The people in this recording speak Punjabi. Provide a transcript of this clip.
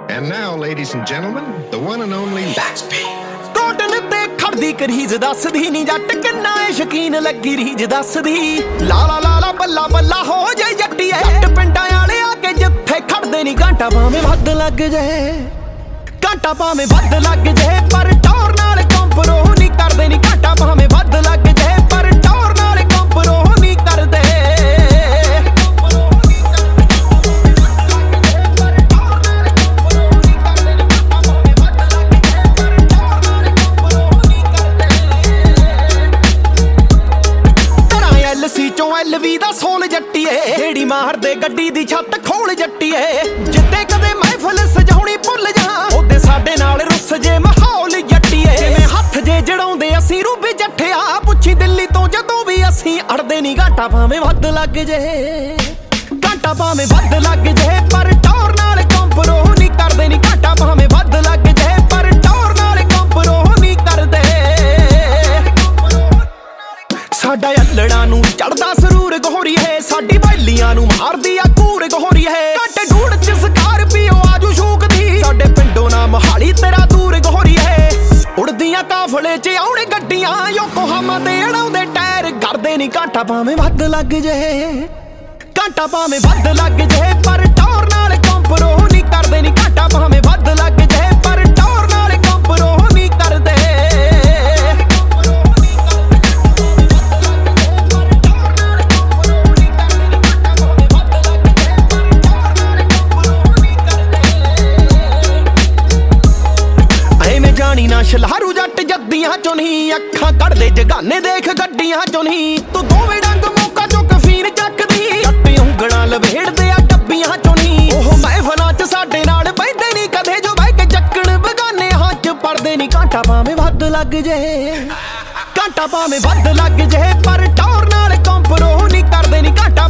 And now, ladies and gentlemen, the one and only Max B. Cotton ਤੇ ਖੜਦੀ ਕਰੀਜ਼ ਦੱਸਦੀ ਨੀ ਜੱਟ ਕਿੰਨਾ ਏ ਸ਼ਕੀਨ ਲੱਗੀ ਰੀਜ ਦੱਸਦੀ ਲਾਲਾ ਲਾਲਾ ਬੱਲਾ ਬੱਲਾ ਹੋ ਜਾਏ ਜੱਟੀਏ ਜੱਟ ਪਿੰਡਾਂ ਵਾਲੇ ਆ ਕੇ ਜਿੱਥੇ ਖੜਦੇ ਨੀ ਘੰਟਾ ਭਾਵੇਂ ਵੱਧ ਲੱਗ ਜਾਏ ਘੰਟਾ ਭਾਵੇਂ ਵੱਧ ਲੱਗ ਜਾਏ ਪਰ ਟੌਰ ਨਾਲ ਕੰਪਰੋ ਨਹੀਂ ਕਰਦੇ ਨੀ ਘੰਟਾ ਭਾਵੇਂ ਵੱਧ ਲੱਗ ਜਾਏ ਪਰ ਟੌਰ ਨਾਲ ਕੰਪਰੋ ਨਹੀਂ ਕਰਦੇ LV ਦਾ ਸੋਲ ਜੱਟੀਏ ਜਿਹੜੀ ਮਾਰਦੇ ਗੱਡੀ ਦੀ ਛੱਤ ਖੋਲ ਜੱਟੀਏ ਜਿੱਤੇ ਕਦੇ ਮਹਿਫਲ ਸਜਾਉਣੀ ਭੁੱਲ ਜਾ ਉਹਦੇ ਸਾਡੇ ਨਾਲ ਰੁੱਸ ਜੇ ਮਾਹੌਲ ਜੱਟੀਏ ਜਿਵੇਂ ਹੱਥ ਜੇ ਜੜਾਉਂਦੇ ਅਸੀਂ ਰੂਬੀ ਜੱਠਿਆ ਪੁੱਛੀ ਦਿੱਲੀ ਤੋਂ ਜਦੋਂ ਵੀ ਅਸੀਂ ਅੜਦੇ ਨੀ ਘਾਟਾ ਭਾਵੇਂ ਵੱਧ ਲੱਗ ਜੇ ਘਾਟਾ ਭਾਵੇਂ ਵੱਧ ਲੱਗ ਜੇ ਪਰ ਟੌਰ ਨਾਲ ਕੰਪਰੋ ਨਹੀਂ ਕਰਦੇ ਨੀ ਘਾਟਾ ਭਾਵੇਂ ਵੱਧ ਲੱਗ ਜੇ ਪਰ ਟੌਰ ਨਾਲ ਕੰਪਰੋ ਨਹੀਂ ਕਰਦੇ ਸਾਡਾ ਅਲੜਾਂ ਨੂੰ ਚੜਦਾ ਸਰੂਰ ਗੋਰੀ ਹੈ ਸਾਡੀ ਬੈਲੀਆਂ ਨੂੰ ਮਾਰਦੀ ਆ ਕੂਰ ਗੋਰੀ ਹੈ ਘੱਟ ਢੂੜ ਚ ਸਕਾਰਪੀਓ ਆਜੂ ਸ਼ੂਕਦੀ ਸਾਡੇ ਪਿੰਡੋਂ ਨਾ ਮਹਾਲੀ ਤੇਰਾ ਦੂਰ ਗੋਰੀ ਹੈ ਉੜਦੀਆਂ ਕਾਫਲੇ ਚ ਆਉਣੇ ਗੱਡੀਆਂ ਯੋਕੋਹਾਮਾ ਤੇ ਅੜਾਉਂਦੇ ਟਾਇਰ ਕਰਦੇ ਨੀ ਘਾਟਾ ਭਾਵੇਂ ਵੱਧ ਲੱਗ ਜੇ ਘਾਟਾ ਭਾਵੇਂ ਵੱਧ ਲੱਗ ਜੇ ਪਰ ਟੌਰ ਨਾਲ ਕੰਪਰੋ ਨਹੀਂ ਕਰਦੇ ਨੀ ਘਾਟਾ ਭਾਵੇਂ ਵੱਧ ਲੱਗ ਜੇ ਪਰ ਟੌਰ ਨਾਲ ਕੰਪਰੋ ਨਹੀਂ ਕਰਦੇ ਜਾਣੀ ਨਾ ਸ਼ਲਹਾਰੂ ਜੱਟ ਜੱਦੀਆਂ ਚੋਂ ਨਹੀਂ ਅੱਖਾਂ ਕੱਢਦੇ ਜਗਾਨੇ ਦੇਖ ਗੱਡੀਆਂ ਚੋਂ ਨਹੀਂ ਤੂੰ ਦੋਵੇਂ ਡੰਗ ਮੌਕਾ ਚੋਂ ਕਫੀਨ ਚੱਕਦੀ ਜੱਟ ਉਂਗਲਾਂ ਲਵੇੜਦੇ ਆ ਡੱਬੀਆਂ ਚੋਂ ਨਹੀਂ ਉਹ ਮਹਿਫਲਾਂ ਚ ਸਾਡੇ ਨਾਲ ਬੈਠਦੇ ਨਹੀਂ ਕਦੇ ਜੋ ਬਹਿ ਕੇ ਚੱਕਣ ਬਗਾਨੇ ਹੱਥ ਪੜਦੇ ਨਹੀਂ ਘਾਟਾ ਭਾਵੇਂ ਵੱਧ ਲੱਗ ਜੇ ਘਾਟਾ ਭਾਵੇਂ ਵੱਧ ਲੱਗ ਜੇ ਪਰ ਟੌਰ ਨਾਲ ਕੰਪਰੋ ਨਹੀਂ ਕਰਦੇ ਨਹੀਂ ਘਾਟਾ